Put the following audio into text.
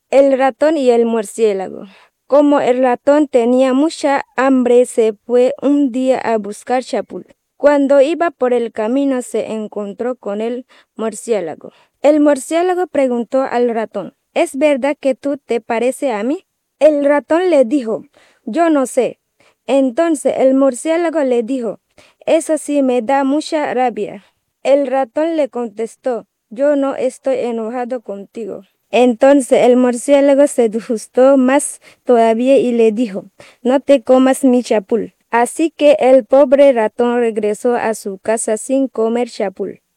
El ratón y el murciélago. Como el ratón tenía mucha hambre, se fue un día a buscar chapul. Cuando iba por el camino se encontró con el murciélago. El murciélago preguntó al ratón, ¿es verdad que tú te pareces a mí? El ratón le dijo, yo no sé. Entonces el murciélago le dijo, eso sí me da mucha rabia. El ratón le contestó, yo no estoy enojado contigo. Entonces el murciélago se disgustó más todavía y le dijo, no te comas mi chapul. Así que el pobre ratón regresó a su casa sin comer chapul.